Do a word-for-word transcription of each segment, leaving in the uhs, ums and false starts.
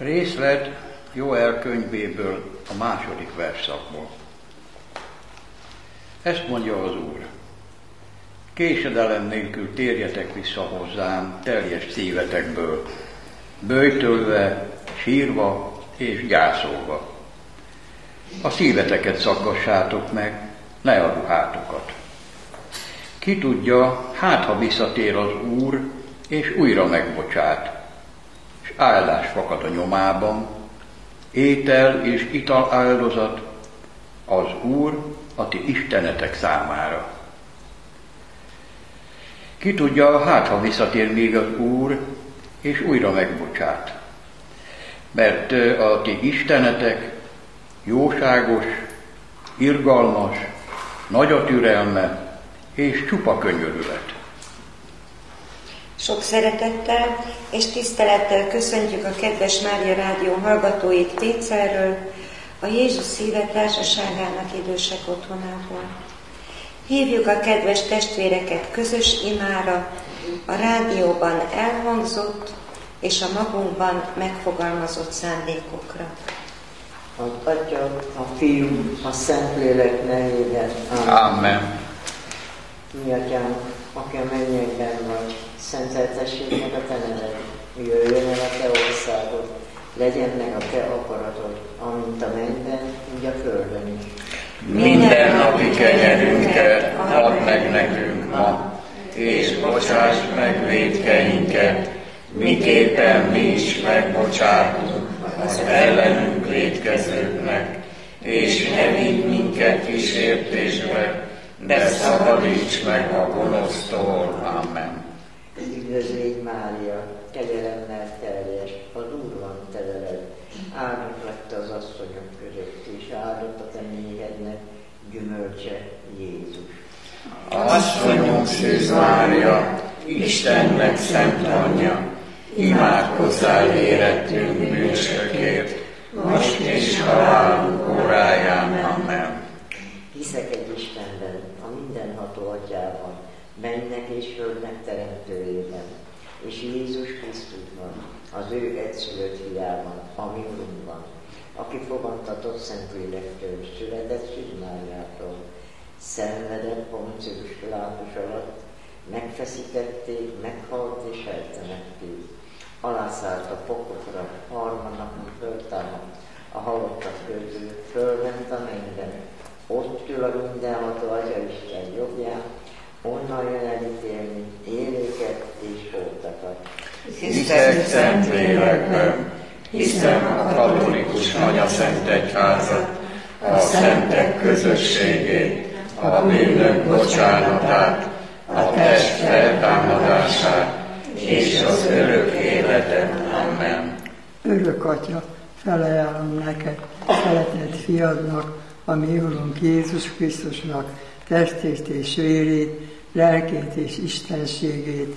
Részlet Jóel könyvéből, a második versszakból. Ezt mondja az Úr: késedelem nélkül térjetek vissza hozzám teljes szívetekből, böjtölve, sírva és gyászolva. A szíveteket szaggassátok meg, ne a ruhátokat. Ki tudja, hát ha visszatér az Úr, és újra megbocsát, és áldás fakad a nyomában, étel és ital áldozat az Úr a ti istenetek számára. Ki tudja, hát ha visszatér még az Úr, és újra megbocsát, mert a ti istenetek jóságos, irgalmas, nagy a türelme és csupa könyörület. Sok szeretettel és tisztelettel köszöntjük a kedves Mária Rádió hallgatóit Pécelről, a Jézus Szíve Társaságának idősek otthonából. Hívjuk a kedves testvéreket közös imára, a rádióban elhangzott és a magunkban megfogalmazott szándékokra. Az Atya, a Fiú, a Szentlélek nevében. Amen. Amen. Mi Atyánk, aki a mennyekben vagy, szenteltessék meg a te neved, jöjjön el a te országod, legyen meg a te akaratod, amint a mennyben, úgy a földön is. Minden napi kenyerünket add meg nekünk ma, és bocsáss meg vétkeinket, miképpen mi is megbocsátunk az ellenünk vétkezőknek, és ne vigy minket kísértésbe, de szabadíts meg a gonosztól. Amen. Üdvözlégy Mária, kegyelemmel teljes, az Úr van te veled, áldott lett az asszonyok között, és áldott a te méhednek gyümölcse, Jézus. Asszonyunk Szűz Mária, Istennek szent anyja, imádkozzál érettünk bűnösökért, most és halálunk óráján. Amen. Hiszek egy Istenben, a mindenható Atyában, mennek és földnek teremtőjében, és Jézus Krisztusban, az ő egyszülött fiában, a mi Urunkban, aki fogantatott Szentlélektől, született Szűz Máriától, szenvedett Poncius Pilátus alatt, megfeszítették, meghalt és eltemették. Alászállt a pokokra, harmadnapon föltámadt, a halottak közül fölment a mennybe, ott ül a mindenható Atyaisten jobbján, onnan jön elítélni élőket és holtakat. Hiszek szent lélekben, hiszem a katolikus anyaszent egyházat, a szentek közösségét, a bűnök bocsánatát, a test feltámadását és az örök életet. Amen. Örök Atya, felajánlom neked, szeretett fiadnak, a mi Urunk Jézus Krisztusnak testét és vérét, lelkét és istenségét.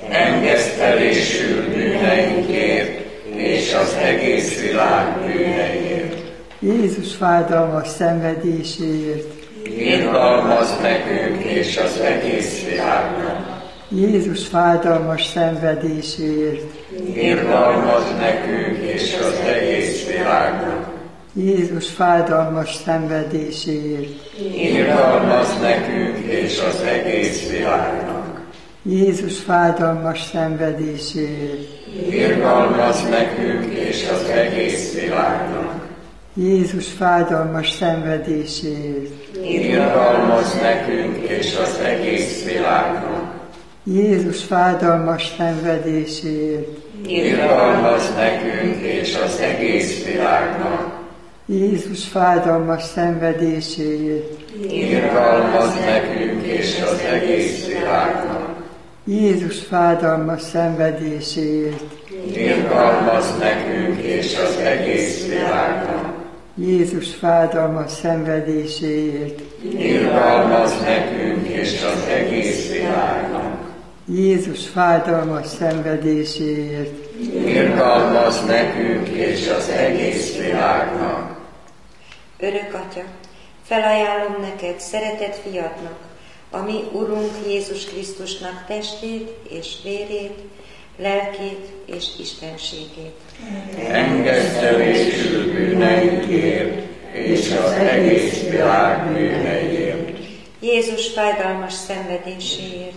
Engesztelésül bűneinkért és az egész világ bűneiért. Jézus fájdalmas szenvedéséért. Irgalmazd nekünk és az egész világnak. Jézus fájdalmas szenvedéséért. Irgalmazd nekünk és az egész világnak. Jézus fájdalmas szenvedéséért. Irgalmazd nekünk és az egész világnak. Jézus fájdalmas szenvedéséért. Irgalmazd nekünk és az egész világnak. Jézus fájdalmas szenvedéséért. Irgalmazd nekünk és az egész világnak. Jézus fájdalmas szenvedéséért. Irgalmazd nekünk és az egész világnak. Jézus fájdalmas szenvedéséért. Irgalmazd nekünk és az egész világnak. Jézus fájdalmas szenvedéséért. Irgalmazd nekünk és az egész világnak. Jézus fájdalmas szenvedéséért. Irgalmazd nekünk és az egész világnak. Jézus fájdalmas szenvedéséért. Irgalmazd nekünk és az egész világnak. Örök Atya, felajánlom neked szeretett fiadnak, a mi Urunk Jézus Krisztusnak testét és vérét, lelkét és istenségét. Engesztelésül bűneinkért, és az egész világ bűneiért. Jézus fájdalmas szenvedéséért.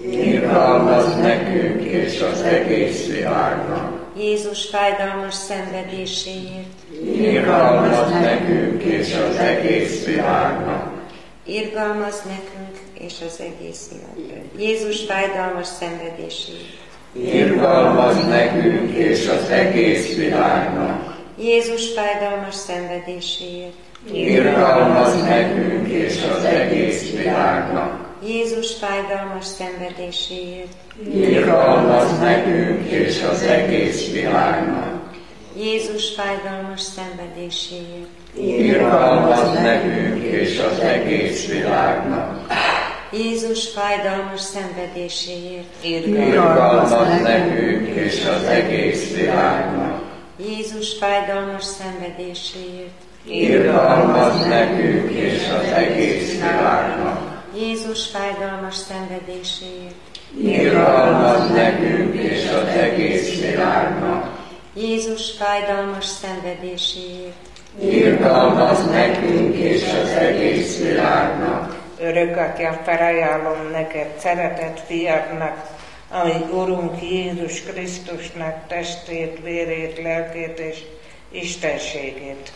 Irgalmazz nekünk és az egész világnak. Jézus fájdalmas szenvedéséért. Irgalmazz nekünk és az egész világnak. Irgalmazz nekünk és az egész világnak. Jézus fájdalmas szenvedéséért. Irgalmazz nekünk és az egész világnak. Jézus fájdalmas szenvedéséért. Irgalmazz nekünk és az egész világnak. Jézus fájdalmas szenvedéséért. Irgalmazz nekünk és az egész világnak. Jézus fájdalmas szenvedéséért. Irgalmazz nekünk és az egész világnak. Jézus fájdalmas szenvedéséért. Irgalmazz nekünk és az egész világnak. Jézus fájdalmas szenvedéséért. Irgalmazz nekünk és az egész világnak. Jézus fájdalmas szenvedéséért. Irgalmazz nekünk és az egész világnak. Jézus fájdalmas szenvedéséért. Irgalmazz nekünk és az egész világnak. Örök Atya, felajánlom neked szeretett fiadnak, ami Urunk Jézus Krisztusnak testét, vérét, lelkét és istenségét.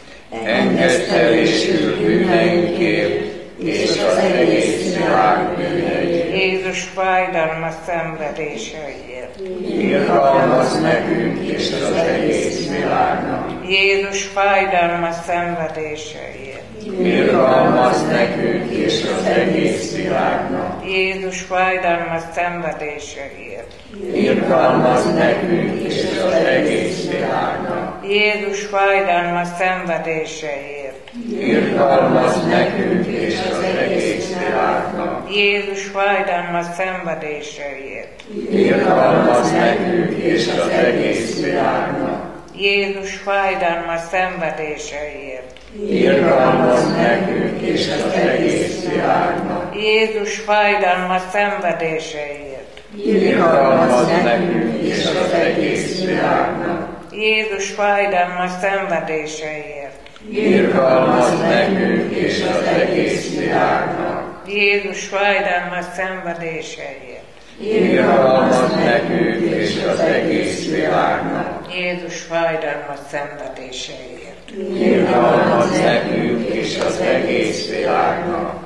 Engesztelésül bűneinkért, és az egész világ bűneiért. Jézus fájdalmas szenvedéseiért. Irgalmazz nekünk és az egész világnak. Jézus fájdalmas szenvedéseiért. Irgalmazz nekünk és az egész világnak. Jézus fájdalmas szenvedéseiért. Irgalmazz nekünk és az egész világnak. Jézus fájdalmas szenvedéseiért. Irgalmazz nekünk és az egész világnak. Jézus fájdalmas szenvedéseiért. Irgalmazz nekünk és az egész világnak. Jézus fájdalmas szenvedéseiért. Irgalmazz nekünk és az egész világnak. Jézus fájdalmas szenvedéseiért. Irgalmazz nekünk és az egész világnak. Jézus fájdalmas szenvedéseiért. Irgalmazz nekünk és az egész világnak. Jézus fájdalmas szenvedéseiért. Irgalmazz nekünk és az egész világnak. Jézus fájdalmas szenvedéseiért. Irgalmazz nekünk és az egész világnak.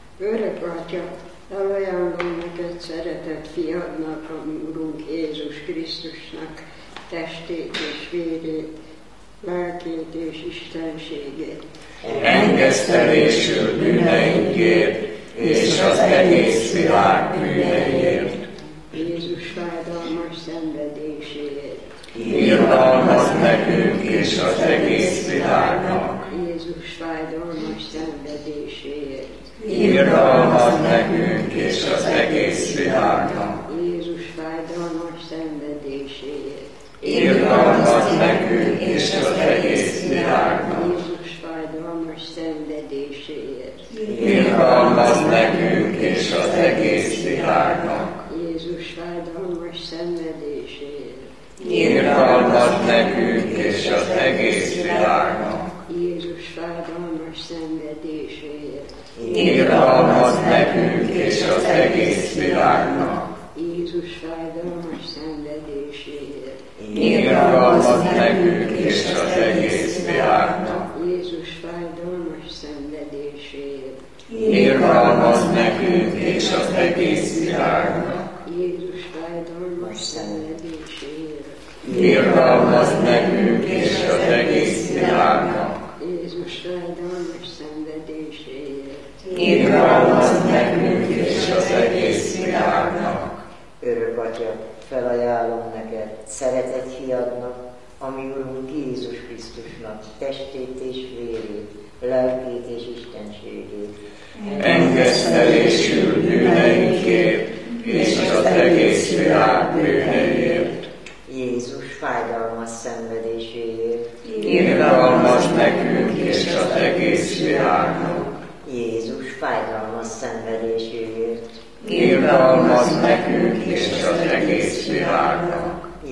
Örök Atya, felajánlom neked szeretett fiadnak, a mi Urunk Jézus Krisztusnak testét és vérét, lelkét és istenségét. Engesztelésül bűneinkért, és az egész világ bűneiért. Jézus fájdalmas szenvedéséért. Irgalmazz nekünk és az egész világnak. Jézus fájdalmas szenvedéséért. Irgalmazz nekünk és az egész világnak. Jézus fájdalmas szenvedéséért. Irgalmazz nekünk és az egész világnak. Jézus fájdalmas szenvedéséért. Irgalmazz nekünk és az egész világnak. Jézus fájdalmas szenvedéséért. Irgalmazz nekünk és az egész világnak. Jézus fájdalmas szenvedéséért. Irgalmazz nekünk és az egész világnak. Jézus fájdalmas szenvedéséért. Irgalmazz nekünk és az egész világnak. Jézus fájdalmas szenvedéséért. Irgalmazz nekünk és az egész világnak. Jézus fájdalmas szenvedéséért. Irgalmazz nekünk és az egész világnak. Jézus fájdalmas szenvedéséért. Irgalmazz nekünk és az egész világnak. Örök Atya, felajánlom neked szeretett fiadnak, ami Urunk Jézus Krisztusnak testét és vérét, lelkét és istenségét. Engesztelésül bűneinkért, és az egész világ bűneiért. Jézus fájdalmas szenvedéséért. Irgalmazz nekünk és az egész világnak. Jézus fájdalmas szenvedéséért. Irgalmazz nekünk és az egész világnak.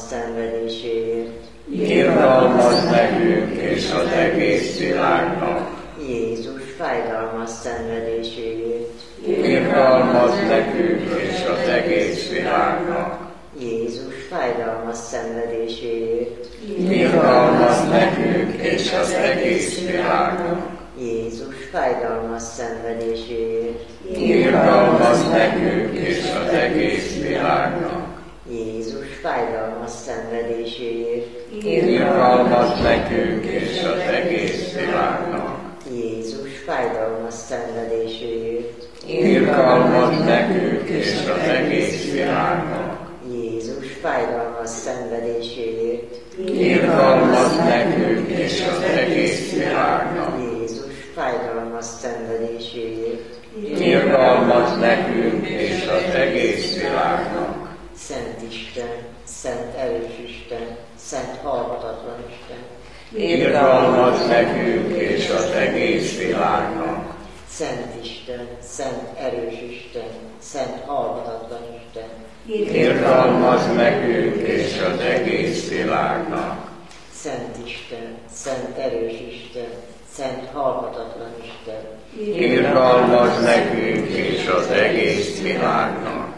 szenvedéséért. Irgalmazz nekünk és az egész világnak. Jézus fájdalmas szenvedéséért. Irgalmazz nekünk és az egész világnak. Jézus fájdalmas szenvedéséért. Irgalmazz nekünk és az egész világnak. Jézus fájdalmas szenvedéséért. Irgalmazz nekünk és az egész világnak. Jézus fájdalmas szenvedéséért. Irgalmazz nekünk és az egész világnak. Jézus fájdalmas szenvedéséért. Irgalmazz nekünk és az egész világnak. Jézus fájdalmas szenvedéséért. Irgalmazz nekünk és az egész világnak. Jézus fájdalmas szenvedéséért. Irgalmazz nekünk és az egész világnak. Szent Isten, Szent erős Isten, Szent halhatatlan Isten. Irgalmazz nekünk és az egész világnak. Szent Isten, Szent erős Isten, Szent halhatatlan Isten. Irgalmazz nekünk és az egész világnak. Szent Isten, Szent erős Isten, Szent halhatatlan Isten. Irgalmazz nekünk és az egész világnak.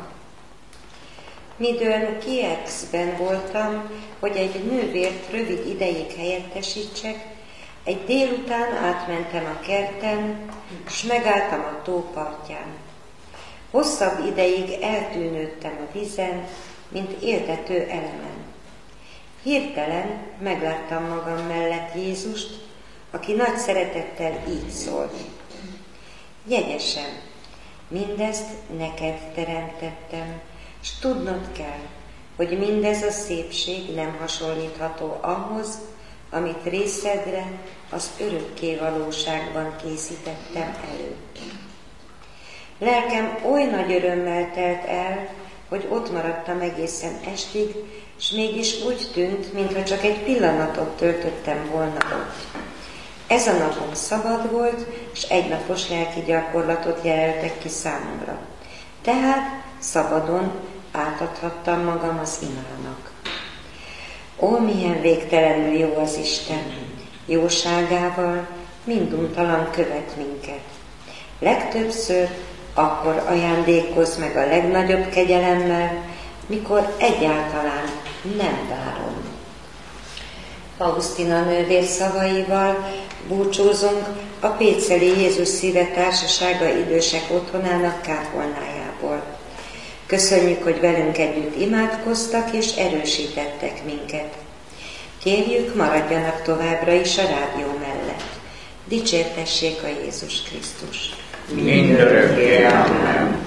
Midőn Kiexben voltam, hogy egy nővért rövid ideig helyettesítsek, egy délután átmentem a kerten, s megálltam a tó partján. Hosszabb ideig eltűnődtem a vízen, mint éltető elemen. Hirtelen megláttam magam mellett Jézust, aki nagy szeretettel így szólt. Jegyesem, mindezt neked teremtettem, s tudnod kell, hogy mindez a szépség nem hasonlítható ahhoz, amit részedre az örökké valóságban készítettem elő. Lelkem oly nagy örömmel telt el, hogy ott maradtam egészen estig, s mégis úgy tűnt, mintha csak egy pillanatot töltöttem volna ott. Ez a napom szabad volt, s egynapos lelki gyakorlatot jelöltek ki számomra. Tehát szabadon átadhattam magam az imának. Ó, milyen végtelenül jó az Isten! Jóságával minduntalan követ minket. Legtöbbször akkor ajándékoz meg a legnagyobb kegyelemmel, mikor egyáltalán nem várom. Augustina nővér szavaival búcsúzunk a Péceli Jézus Szíve Társasága idősek otthonának kápolnájából. Köszönjük, hogy velünk együtt imádkoztak és erősítettek minket. Kérjük, maradjanak továbbra is a rádió mellett. Dicsértessék a Jézus Krisztus! Mindörökké, amen.